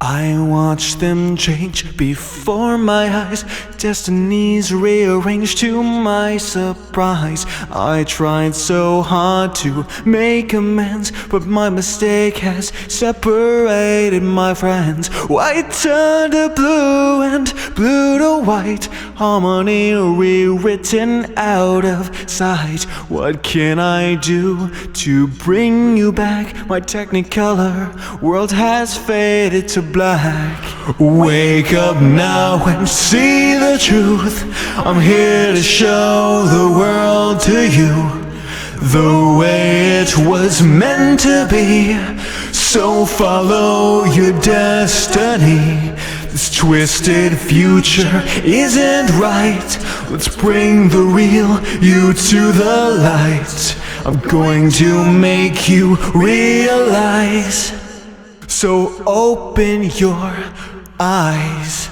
I watch them change before my eyes. Destinies rearranged to my surprise. I tried so hard to make amends, but my mistake has separated my friends. White turned to blue and blue to white, harmony rewritten out of sight. What can I do to bring you back? My technicolor world has faded to black. Wake up now and see the truth. I'm here to show the world to you, the way it was meant to be. So follow your destiny. This twisted future isn't right. Let's bring the real you to the light. I'm going to make you realize. So open your eyes.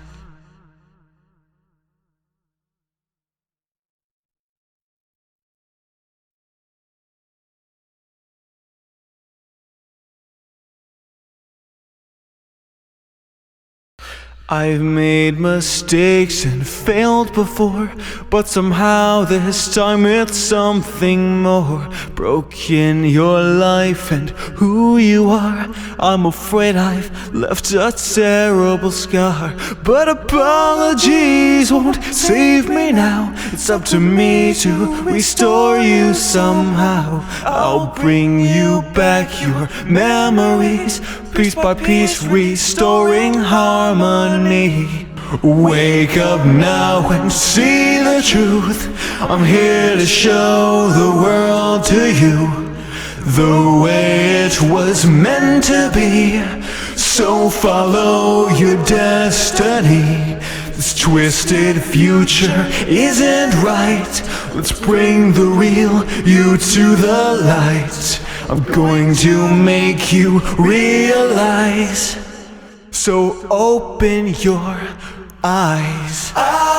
I've made mistakes and failed before, but somehow this time it's something more. Broken your life and who you are. I'm afraid I've left a terrible scar, but apologies won't save me now. It's up to me to restore you somehow. I'll bring you back your memories, piece by piece, restoring harmony. Wake up now and see the truth. I'm here to show the world to you, the way it was meant to be. So follow your destiny. This twisted future isn't right. Let's bring the real you to the light. I'm going to make you realize. So open your eyes.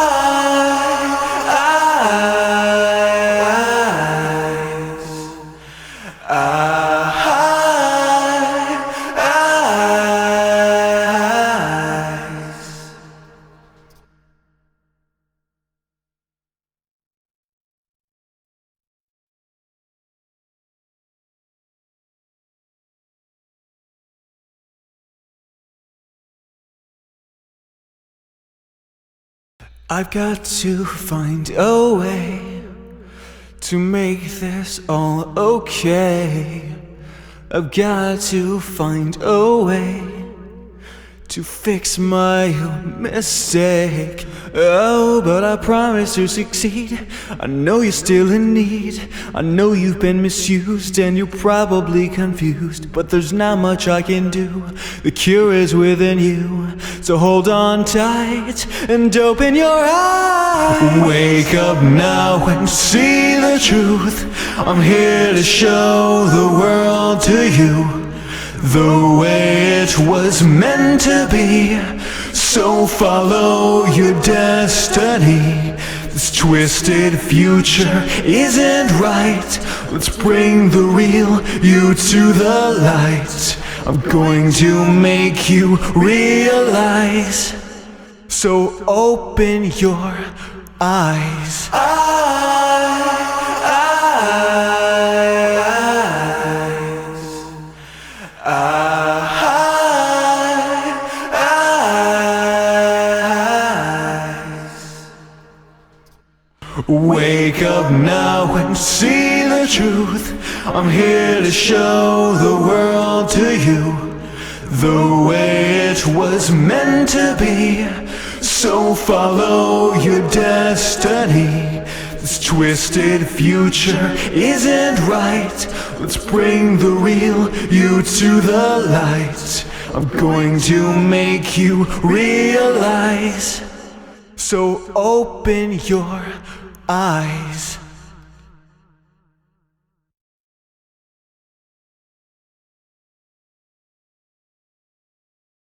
I've got to find a way to make this all okay. I've got to find a way to fix my own mistake. Oh, but I promise to succeed. I know you're still in need. I know you've been misused and you're probably confused, but there's not much I can do. The cure is within you. So hold on tight and open your eyes. Wake up now and see the truth. I'm here to show the world to you, the way it was meant to be. So follow your destiny. This twisted future isn't right. Let's bring the real you to the light. I'm going to make you realize. So open your eyes. Wake up now and see the truth. I'm here to show the world to you, the way it was meant to be. So follow your destiny. This twisted future isn't right. Let's bring the real you to the light. I'm going to make you realize. So open your eyes.